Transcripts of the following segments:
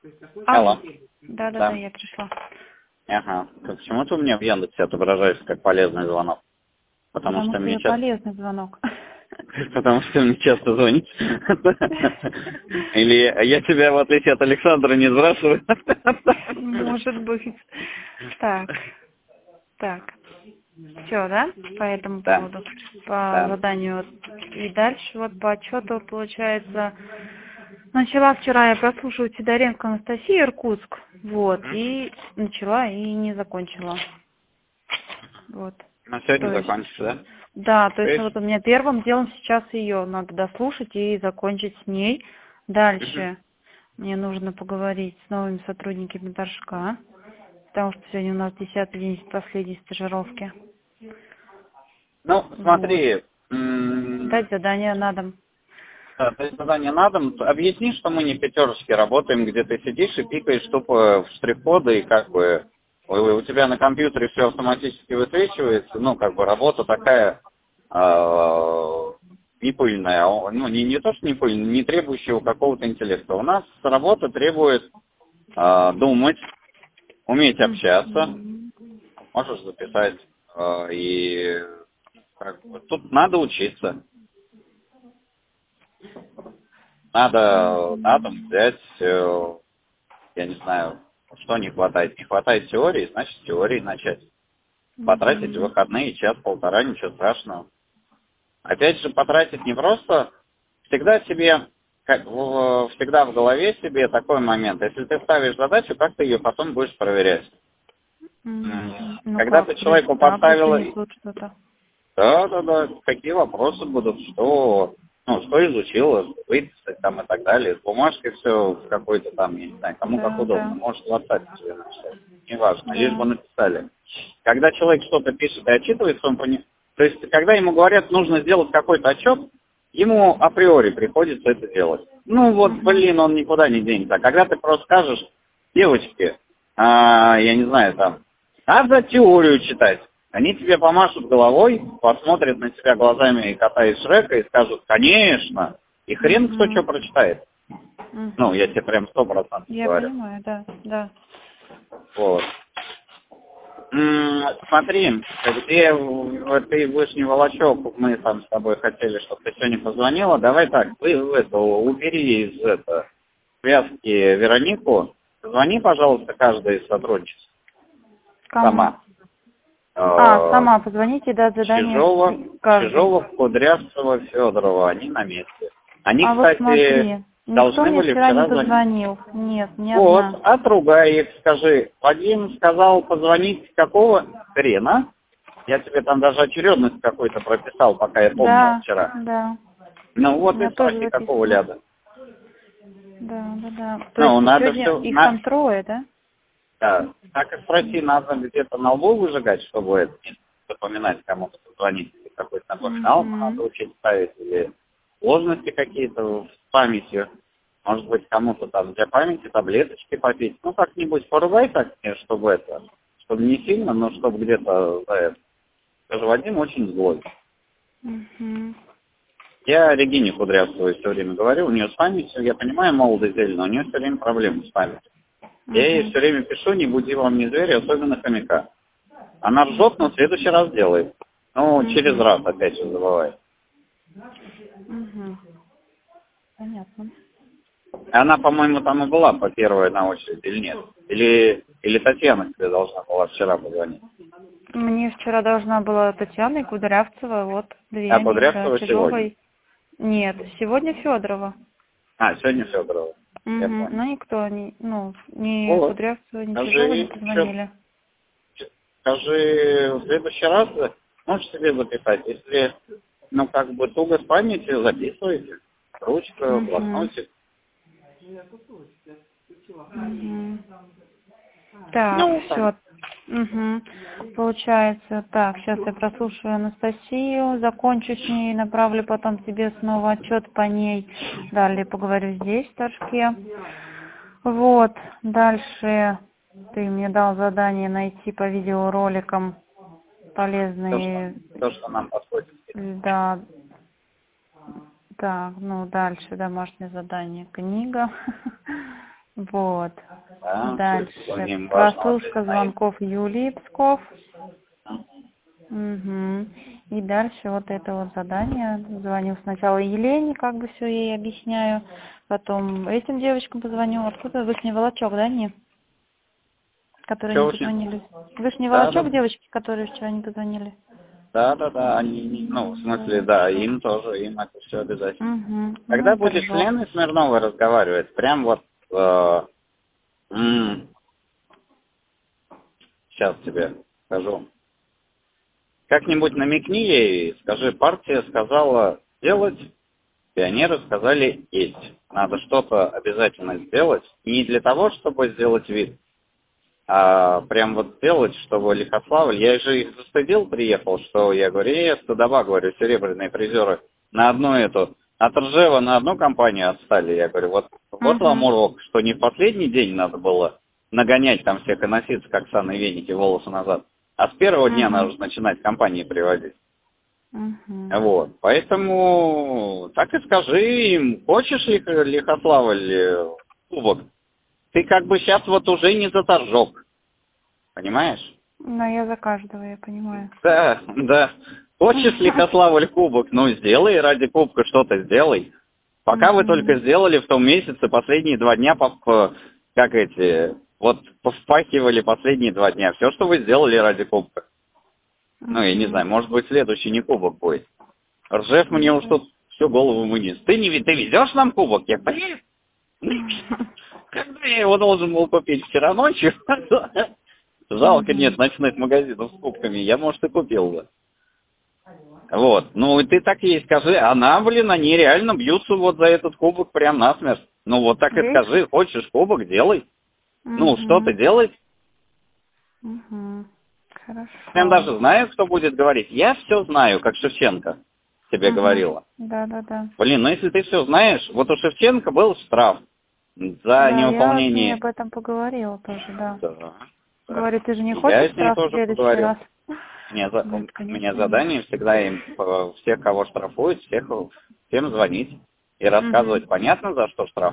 Алло. Да, я пришла. Ага. Почему ты у меня в Яндексе отображаешься как полезный звонок? Потому что мне часто... полезный звонок. Потому что мне часто звонишь. Или я тебя, в отличие от Александра, не спрашиваю. Может быть. Так. Все, да? По этому Да. поводу. По Да. заданию. И дальше вот по отчету получается. Начала вчера я прослушивать Сидоренко Анастасию Иркутск. Вот. И начала и не закончила. Вот. На сегодня То есть, закончишь, да? да, то То есть есть? вот у меня первым делом сейчас ее надо дослушать и закончить с ней. Дальше мне нужно поговорить с новыми сотрудниками Торжка, потому что сегодня у нас 10-й день последней стажировки. Ну, смотри. Дать задание на дом. Да, то есть задание на дом. Объясни, что мы не пятерочки работаем, где ты сидишь и пикаешь тупо в штрих-коды, и как бы у тебя на компьютере все автоматически высвечивается, ну, как бы работа такая не пыльная, ну, не то, что не пыльная, не требующая какого-то интеллекта. У нас работа требует думать, уметь общаться, можешь записать, и как бы, тут надо учиться. Надо на дом взять, я не знаю, что не хватает. Не хватает теории, значит теории начать. Потратить в выходные час-полтора, ничего страшного. Опять же, потратить не просто, всегда себе, всегда в голове себе такой момент. Если ты ставишь задачу, как ты ее потом будешь проверять? Ну Когда как, ты то есть человеку табло поставила... принесут что-то. Да, какие вопросы будут, что изучила, выписать там и так далее. С бумажкой все в какой-то там, я не знаю, кому как удобно. Может, в WhatsApp себе написать. Неважно, лишь бы написали. Когда человек что-то пишет и отчитывается, он понимает. То есть, когда ему говорят, нужно сделать какой-то отчет, ему априори приходится это делать. Ну вот, он никуда не денется. А когда ты просто скажешь, девочки, я не знаю, там, надо теорию читать. Они тебе помашут головой, посмотрят на тебя глазами кота из Шрека и скажут, конечно. И хрен кто что прочитает. Ну, я тебе прям 100% Я говорю. понимаю, да. Вот. Смотри, где ты Вышний Волочок, мы там с тобой хотели, чтобы ты сегодня позвонила. Давай так, убери из связки Веронику. Звони, пожалуйста, каждая из сотрудниц. Кому? Сама. Сама позвоните, дать задание. Чижова, Кудрявцева, Федорова, они на месте. Они, вот кстати, смотри, никто должны мне были вчера не вчера звонить. позвонил. Нет, ни Вот, одна. отругай их, скажи. Вадим сказал позвонить какого хрена? Я тебе там даже очередность какой-то прописал, пока я помнил вчера. Да. Ну вот и спроси, какого ляда. Да. То есть надо сегодня все... их там трое, да? Да. Так и спроси, надо где-то на лбу выжигать, чтобы это не запоминать, кому-то позвонить, или какой-то напоминал, надо учить ставить, или сложности какие-то в памяти. Может быть, кому-то там для памяти таблеточки попить. Ну, как-нибудь поругай так, чтобы не сильно, но чтобы где-то за это. Скажи, Вадим очень злой. Я Регине Кудрявцевой все время говорю, у нее с памятью, я понимаю, молодая зелень, но у нее все время проблемы с памятью. Я ей все время пишу, не буди вам ни зверя, особенно хомяка. Она ржет, но в следующий раз делает. Через раз опять же забывает. Понятно. Она, по-моему, там и была по первой на очереди или нет? Или Татьяна тебе должна была вчера позвонить? Мне вчера должна была Татьяна и Кудрявцева, вот две. А Кудрявцева сегодня? Нет, сегодня Федорова. Сегодня Федорова. Я понял. Но никто, ни Кудрявцева, ни Чижова не позвонили. Скажи, в следующий раз можешь себе записать, если, туго с памятью, записывайте. Ручка, блокнотик. Так, все. Получается, так, сейчас я прослушаю Анастасию, закончу с ней, направлю потом тебе снова отчет по ней. Далее поговорю здесь, в Торжке. Вот, дальше ты мне дал задание найти по видеороликам полезные... То, что нам подходит. Да. Так, дальше домашнее задание. Книга. Вот. Да, Дальше. Прослушка звонков Юлии Псков. Угу. И дальше вот это вот задание. Звоню сначала Елене, как бы все ей объясняю. Потом этим девочкам позвоню. Откуда? Вышний Волочок, да, не? Которые не позвонили. Вышний Волочок, девочки, которые вчера не позвонили. Да, они, ну, в смысле, да, им тоже, им это все обязательно. Угу. Когда будешь с Леной Смирновой разговаривать, прям вот, сейчас тебе скажу, как-нибудь намекни ей, скажи, партия сказала делать, пионеры сказали есть. Надо что-то обязательно сделать, не для того, чтобы сделать вид, а прям вот сделать, чтобы Лихославль, я же их застыдил, приехал, что я говорю, стыдоба, говорю, серебряные призеры на одну эту, от Ржева на одну компанию отстали, я говорю, вот вам урок, что не в последний день надо было нагонять там всех и носиться, как санные веники, волосы назад, а с первого дня надо уже начинать компании приводить. Вот, поэтому так и скажи им, хочешь Лихославль кубок? Ты как бы сейчас вот уже не за торжок, понимаешь? Ну, я за каждого, я понимаю. Да. Хочешь Лихославль кубок, ну сделай ради кубка что-то сделай. Пока вы только сделали в том месяце последние 2 дня, повпахивали последние 2 дня. Все, что вы сделали ради кубка. Ну, я не знаю, может быть, следующий не кубок будет. Ржев мне уж тут всю голову вынес. Ты везешь нам кубок? Я поверю. Когда я его должен был купить? Вчера ночью? Жалко, нет ночных магазинов с кубками. Я, может, и купил бы. Вот. Ну, и ты так ей скажи. Они реально бьются вот за этот кубок прям насмерть. Ну, вот так и скажи. Хочешь кубок, делай. Ну, что ты делай? Хорошо. Прям даже знаю, кто будет говорить. Я все знаю, как Шевченко тебе говорила. Да. Блин, ну если ты все знаешь, вот у Шевченко был штраф за невыполнение. Я об этом поговорила тоже, да. Да. Говорит, ты же не хочешь штраф в следующий раз? У меня задание всегда им, всех, кого штрафуют, всем звонить и рассказывать, понятно, за что штраф?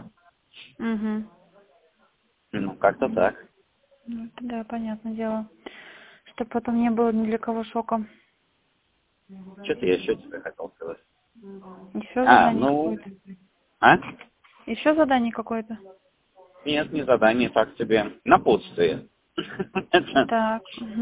Ну, как-то так. Да, понятное дело. Чтобы потом не было ни для кого шока. Что-то я еще тебе хотел сказать. Еще задание какое-то? Еще задание какое-то? Нет, не задание, так тебе. Напутствие. Так.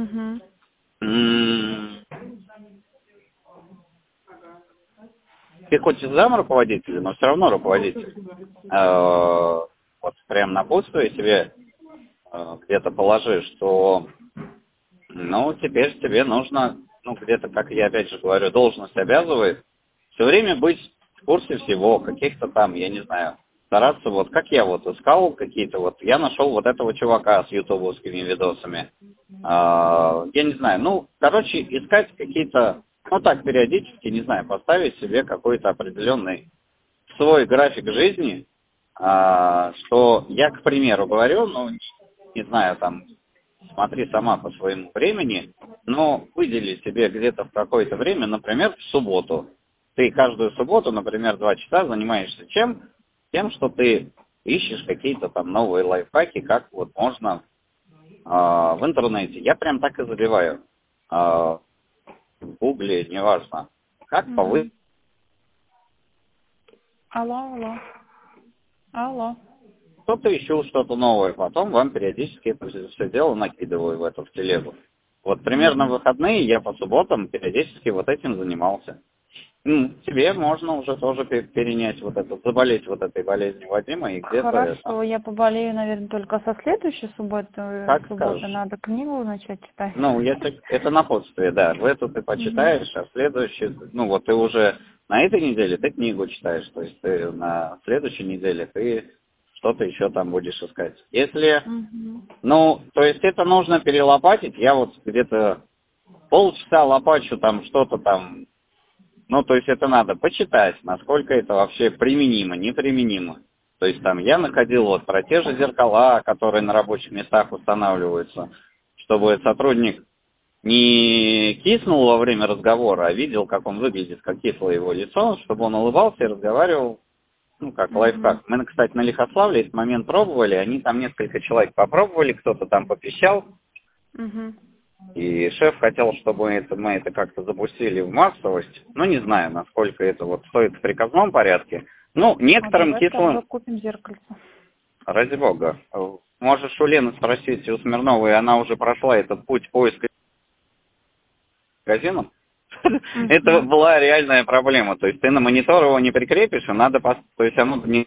Ты хоть и зам руководитель, но все равно руководитель. Вот прям напутствие себе где-то положи, что теперь тебе нужно, где-то, как я опять же говорю, должность обязывает все время быть в курсе всего, каких-то там, я не знаю, стараться, вот как я вот искал какие-то, я нашел вот этого чувака с ютубовскими видосами, я не знаю, искать какие-то, так периодически, не знаю, поставить себе какой-то определенный свой график жизни, что я, к примеру, говорю, не знаю, там, смотри сама по своему времени, но выдели себе где-то в какое-то время, например, в субботу. Ты каждую субботу, например, 2 часа занимаешься чем? Тем, что ты ищешь какие-то там новые лайфхаки, как вот можно в интернете. Я прям так и забиваю. В гугле, неважно. Как повысить. Алло. Что-то ищу, что-то новое. Потом вам периодически это все дело накидываю в эту телегу. Вот примерно в выходные я по субботам периодически вот этим занимался. Тебе можно уже тоже перенять заболеть этой болезнью Вадима и где-то... Хорошо, я поболею, наверное, только со следующей субботы. Как субботы скажешь. Надо книгу начать читать. Это напутствие, да. В эту ты почитаешь, а в следующую... ты уже на этой неделе ты книгу читаешь, то есть ты на следующей неделе ты что-то еще там будешь искать. Если... то есть это нужно перелопатить. Я вот где-то полчаса лопачу там что-то там... то есть это надо почитать, насколько это вообще применимо, неприменимо. То есть там я находил про те же зеркала, которые на рабочих местах устанавливаются, чтобы сотрудник не киснул во время разговора, а видел, как он выглядит, как кисло его лицо, чтобы он улыбался и разговаривал Ну, как лайфхак. Мы, кстати, на Лихославле этот момент пробовали, они там несколько человек попробовали, кто-то там попищал, и шеф хотел, чтобы мы это как-то запустили в массовость. Ну, не знаю, насколько это вот стоит в приказном порядке. Ну, некоторым кислым... купим зеркальце. Ради бога. Можешь у Лены спросить, у Смирновой, она уже прошла этот путь поиска магазинов. Это была реальная проблема. То есть ты на монитор его не прикрепишь, и надо... То есть оно не...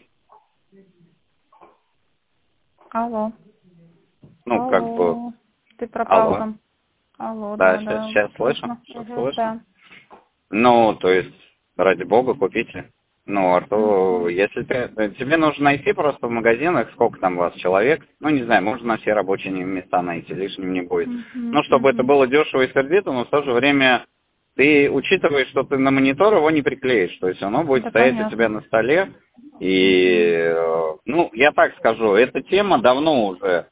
Алло. Ну, как бы... Ты пропал Алло. там. Алло, Да, да. сейчас слышу. Слышу. Да. Ну, то есть, ради бога, купите. Ну, а то, если тебе нужно найти просто в магазинах, сколько там у вас человек, ну, не знаю, можно на все рабочие места найти, лишним не будет. Ну, чтобы это было дешево и сердито, но в то же время ты учитываешь, что ты на монитор его не приклеишь, то есть оно будет стоять у тебя на столе, и, ну, я так скажу, эта тема давно уже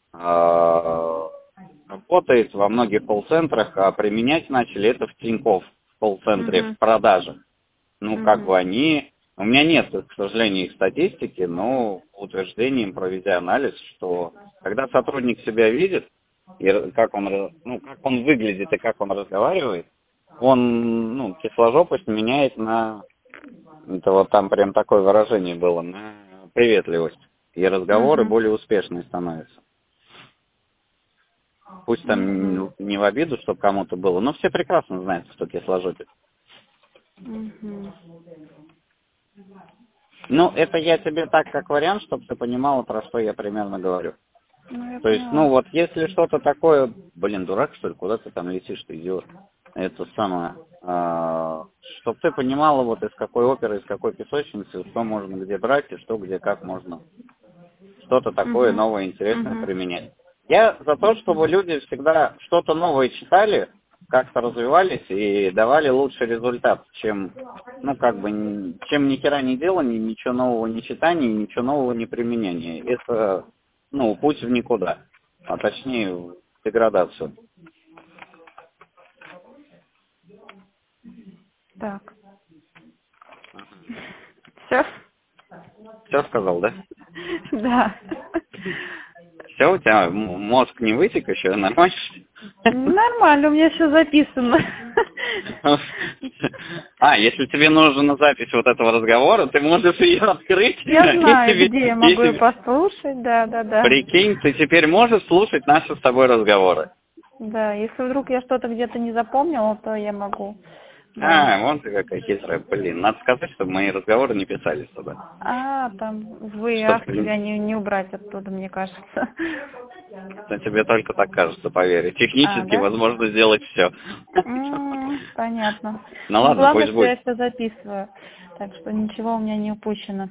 работает во многих колл-центрах, а применять начали это в Тинькофф в колл-центре, в продажах. Ну, как бы они... У меня нет, к сожалению, их статистики, но утверждением, проведя анализ, что когда сотрудник себя видит, и как он выглядит и как он разговаривает, он, ну, кисложопость меняет на... Это вот там прям такое выражение было, на приветливость. И разговоры более успешные становятся. Пусть там не в обиду, чтобы кому-то было, но все прекрасно знают, что кисложопит. Ну, это я тебе так, как вариант, чтобы ты понимала, про что я примерно говорю. То есть, ну, вот если что-то такое... Блин, дурак, что ли? Куда ты там летишь, ты идиот? Это самое... чтобы ты понимала, вот из какой оперы, из какой песочницы, что можно где брать, и что где как можно что-то такое новое, интересное применять. Я за то, чтобы люди всегда что-то новое читали, как-то развивались и давали лучший результат, чем, ну, как бы, чем ни хера не делание, ничего нового не читание, ничего нового не применение. Это, ну, путь в никуда, а точнее в деградацию. Так. Все? Все сказал, да? Да. Все, у тебя мозг не вытек еще, нормально? Нормально, у меня все записано. Если тебе нужна запись вот этого разговора, ты можешь ее открыть. Я знаю, где я могу ее послушать, да. Прикинь, ты теперь можешь слушать наши с тобой разговоры. Да, если вдруг я что-то где-то не запомнила, то я могу. Да. Вон ты какая хитрая, блин. Надо сказать, чтобы мои разговоры не писались туда. Там вы, Чтоб тебя не убрать оттуда, мне кажется. Но тебе только так кажется, поверь. Технически да? возможно сделать все. Понятно. Ну ладно, главное, пусть что будет. я все записываю. Так что ничего у меня не упущено.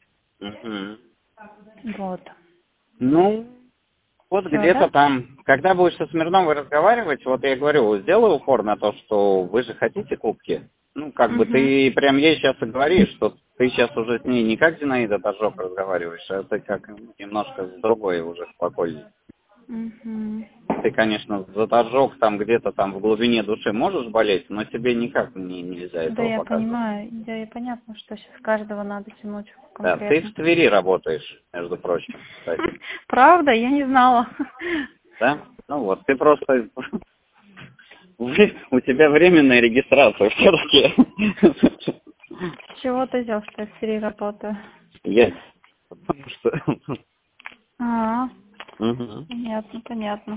Вот. Ну, вот Всё, где-то да? там. Когда будешь со Смирновой разговаривать, вот я говорю, сделай упор на то, что вы же хотите кубки. Ну, как бы ты прям ей сейчас и говоришь, что ты сейчас уже с ней не как Зинаида Торжок разговариваешь, а ты как немножко с другой уже спокойней. Ты, конечно, за Торжок там где-то там в глубине души можешь болеть, но тебе никак нельзя этого Да, я показывать. понимаю. Да, и понятно, что сейчас каждого надо тянуть Да, конкретно. ты в Твери работаешь, между прочим, кстати. Правда? Я не знала. Да? Ну вот, ты просто... У тебя временная регистрация все-таки. С чего ты взял, что я в Твери работаю? Я. Потому что... Понятно.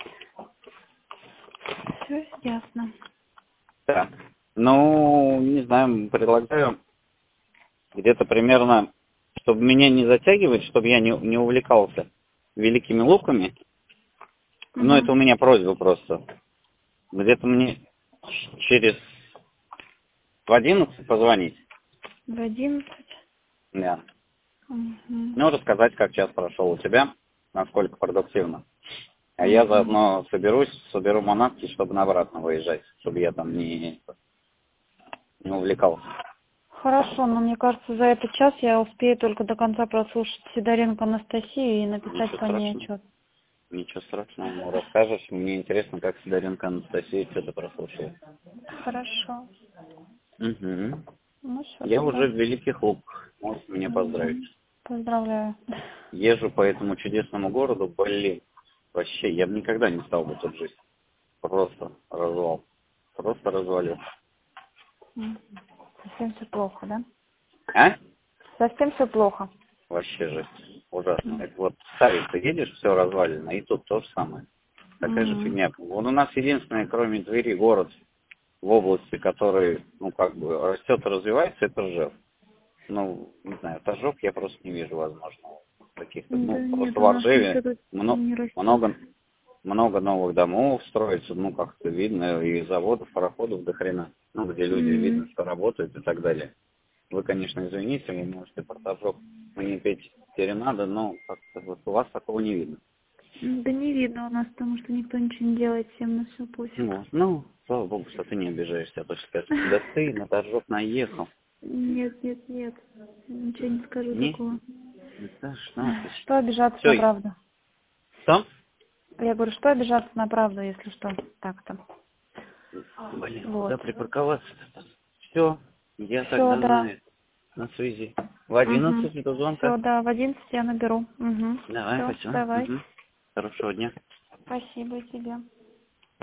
Все ясно. Да. Ну, не знаю, предлагаю где-то примерно, чтобы меня не затягивать, чтобы я не увлекался великими луками. Ну, это у меня просьба просто. Где-то мне через в 11 позвонить. В 11? Да. Ну, рассказать, как час прошел у тебя, насколько продуктивно. А я заодно соберу манатки, чтобы на обратно выезжать, чтобы я там не увлекался. Хорошо, но мне кажется, за этот час я успею только до конца прослушать Сидоренко Анастасию и написать по ней отчет. Ничего страшного, расскажешь. Мне интересно, как Сидоренко Анастасия что-то прослушает. Хорошо. Ну, все, Я тогда. уже в Великих Луках. Можете меня поздравить. Поздравляю. Езжу по этому чудесному городу, блин. Вообще, я бы никогда не стал бы тут жить. Просто развал. Просто развалил. Совсем все плохо, да? А? Совсем все плохо. Вообще жесть. Ужасно. Это вот в Старице едешь, все развалено, и тут то же самое. Такая же фигня. Вот у нас единственный, кроме Твери, город в области, который, ну, как бы, растет и развивается, это Ржев. Ну, не знаю, Торжок я просто не вижу, возможно, каких-то, Да ну, нет, просто у в нас ничего Ржеве тут не растет. много новых домов строится, ну, как-то видно, и заводов, пароходов до хрена, ну, где люди видно, что работают и так далее. Вы, конечно, извините, вы можете про Торжок мне петь серенады, но как-то вот у вас такого не видно. Да не видно у нас, потому что никто ничего не делает, всем на все пофиг. Вот. Ну, слава богу, что ты не обижаешься, а то что скажешь, да ты на Торжок наехал. Нет, нет, нет. Ничего не скажу Не? такого. Да что ты? Что обижаться на Все, правду? что? Я говорю, что обижаться на правду, если что, так-то. Блин, Вот. куда припарковаться-то? Все, я Все, тогда да. на связи. В 11 до звонка. Все, да, в 11 я наберу. Давай, Все, спасибо. давай. Хорошего дня. Спасибо тебе.